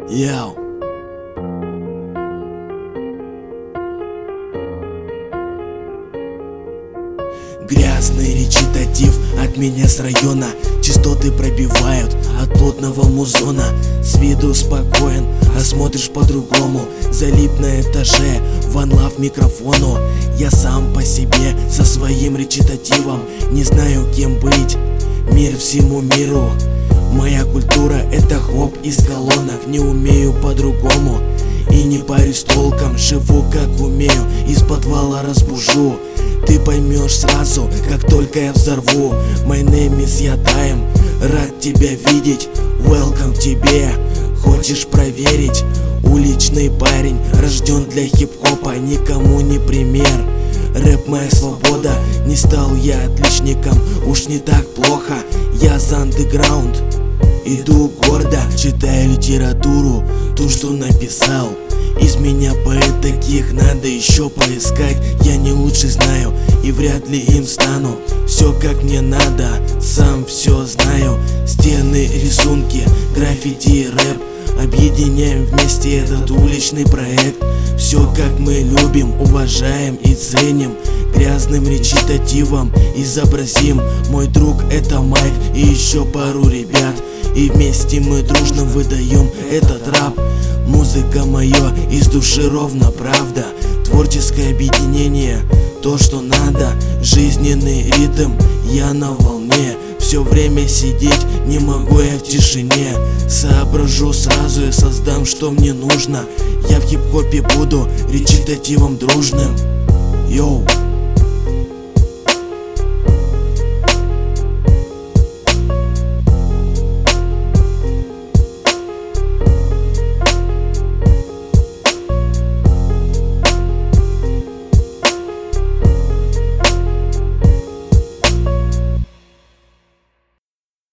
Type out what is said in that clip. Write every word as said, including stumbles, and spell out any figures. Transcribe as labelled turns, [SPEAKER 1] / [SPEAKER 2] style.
[SPEAKER 1] Яу. Грязный речитатив от меня с района. Частоты пробивают от плотного музона. С виду спокоен, а смотришь по-другому. Залип на этаже, One Love микрофону. Я сам по себе со своим речитативом. Не знаю, кем быть, мир всему миру. Моя культура — это хоп из колонок. Не умею по-другому и не парюсь толком. Живу как умею, из подвала разбужу. Ты поймешь сразу, как только я взорву. My name is Ятаем, рад тебя видеть. Welcome к тебе, хочешь проверить? Уличный парень, рожден для хип-хопа, никому не пример. Рэп моя свобода, не стал я отличником, уж не так плохо. Я за андеграунд, иду гордо, читаю литературу, ту, что написал. Из меня поэт, таких надо еще поискать. Я не лучше знаю и вряд ли им стану. Все как мне надо, сам все знаю. Стены, рисунки, граффити и рэп. Объединяем вместе этот уличный проект. Все как мы любим, уважаем и ценим. Грязным речитативом изобразим. Мой друг — это Майк и еще пару ребят. И вместе мы дружно выдаем этот рап. Музыка моя из души ровно правда. Творческое объединение, то что надо. Жизненный ритм, я на волне. Все время сидеть не могу я в тишине. Соображу сразу и создам, что мне нужно. Я в хип-хопе буду речитативом дружным. Йоу.